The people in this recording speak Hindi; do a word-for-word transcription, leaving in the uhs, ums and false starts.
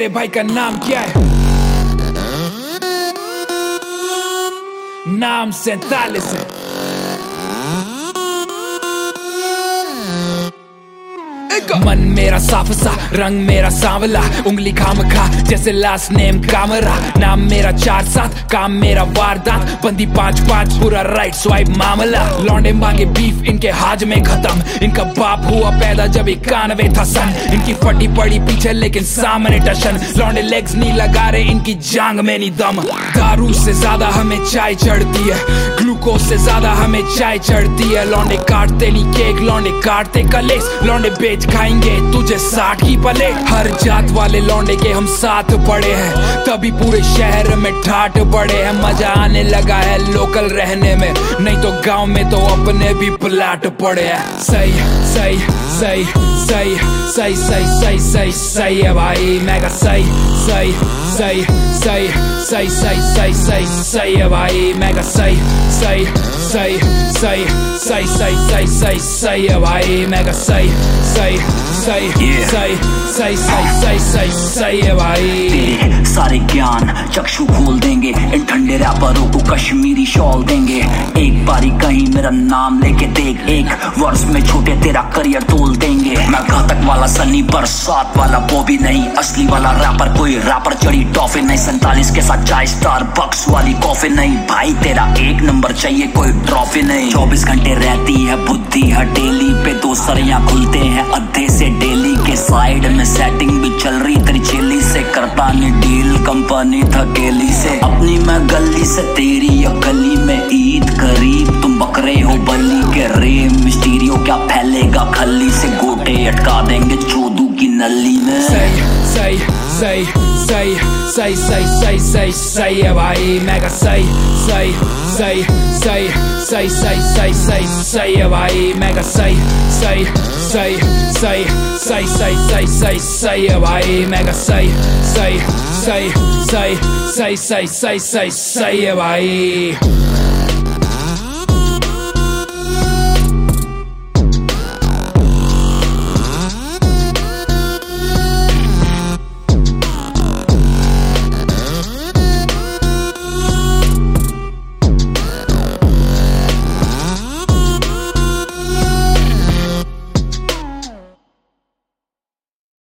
तेरे भाई का नाम क्या है? नाम सैतालीस है। मन मेरा साफ सा, रंग मेरा सांवला, उंगली खाम खा जैसे लास्ट नेम कामरा। नाम मेरा चार सात, काम मेरा वारदात, बंदी पांच पांच, पूरा राइट स्वाइप मामला। लौंडे मांगे बीफ, इनके हाज में खत्म। इनका बाप हुआ पैदा जब इक्यानवे था सन। इनकी फटी पड़ी पीछे लेकिन सामने टशन। लौंडे लेग्स नहीं लगा रहे, इनकी जांग में नहीं दम। दारू से ज्यादा हमें चाय चढ़ती है, ग्लूकोज से ज्यादा हमें चाय चढ़ती है। लौंडे काटते नहीं केक, लौंडे काटते कलेस। लौंडे बेच खाएंगे तुझे साठ की प्लेट। हर जात वाले लौंडे के हम साथ पड़े हैं, तभी पूरे शहर में ठाट पड़े हैं। मजा आने लगा है लोकल रहने में, नहीं तो गांव में तो अपने भी प्लाट पड़े हैं। सही सही सही सही सही सही सही सही सही है भाई, मैं का सही सही सही सही सही सही सही सही सही है भाई, मैं का सही सही सही सही सही सही सही सही सही है भाई, मैं का सही सही सही सही सही सही सही सही है भाई। तेरे सारे ज्ञान चक्षु खोल देंगे, इन ठंडे रैपरों को कश्मीरी शॉल देंगे। एक बारी कहीं मेरा नाम लेके देख, एक वर्ष में छोटे तेरा करियर तोल देंगे। मैं घातक वाला सनी, बरसात वाला वो भी नहीं, असली वाला रैपर कोई रैपर चढ़ी टॉफी नहीं। सैतालीस के साथ चाय स्टार बक्स वाली कॉफी नहीं, भाई तेरा एक नंबर चाहिए कोई ट्रॉफी नहीं। चौबीस घंटे रहती है बुद्धि हटेली पे, दो सरियां खुलते हैं अद्धे से डेली के। साइड में सेटिंग भी चल रही तेरी चेली से, करता नहीं डील कंपनी थकेली से। अपनी मैं गली से तेरी अकली में ईद करीब, तुम बकरे हो बली के रेम। मिस्टीरियो क्या फैलेगा खली से, गोटे अटका देंगे चोदू की नली में। सही सही सही सही सही सही सही सही सही है भाई, मैं का सही सही सही सही सही सही सही सही सही है भाई, मैं का सही सही सही सही सही सही सही सही सही है भाई, मैं का सही सही सही सही सही सही सही सही सही है भाई।